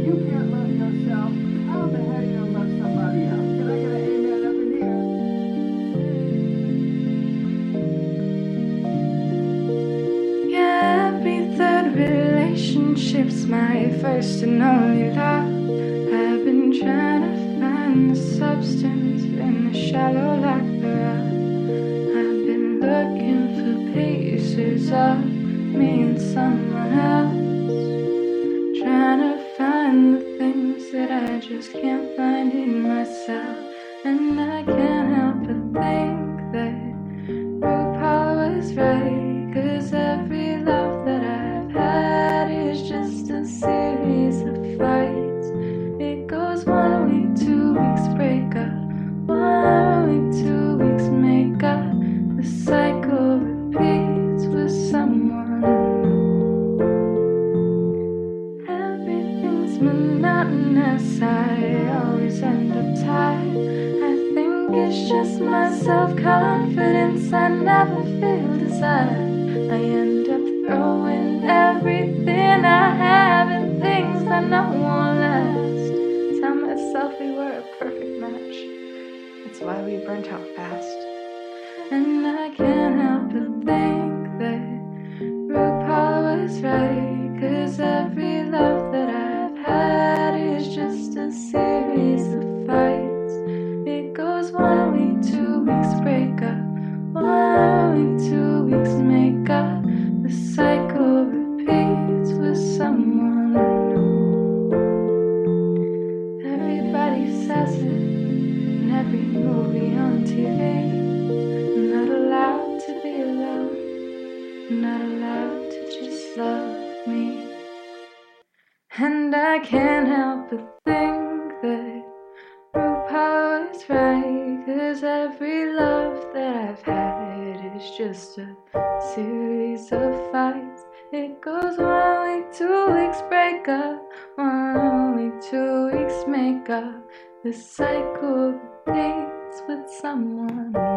you can't love yourself, how the heck you gonna love somebody else? Can I get an amen up in here? Yeah, every third relationship's my first and only love. I've been trying to find the substance in the shallow like the rock. I've been looking for pieces of me and someone else, trying to find the things that I just can't find in myself. And I can't help but think that RuPaul was right, 'cause every love that I've had is just a series of fights. It goes 1 week, 2 weeks, break up, 1 week, 2 weeks, make up. The cycle repeats with someone new. Everything's monotonous, I always end up tired. I think it's just my self-confidence, I never feel desire. I end up throwing everything I have and things I know won't last. Tell myself we were a perfect match, that's why we burnt out fast. And I can't help but think that RuPaul was right, 'cause every love that I've had is just a series of fights. It goes 1 week, 2 weeks, break up, 1 week, 2 weeks, make up. The cycle repeats with someone new. Everybody says it in every movie on TV. I'm not allowed to be alone, I'm not allowed to just love me. And I can't help but think that RuPaul is right, 'cause every love that I've had is just a series of fights. It goes 1 week, 2 weeks, break up, 1 week, 2 weeks, make up. The cycle repeats with someone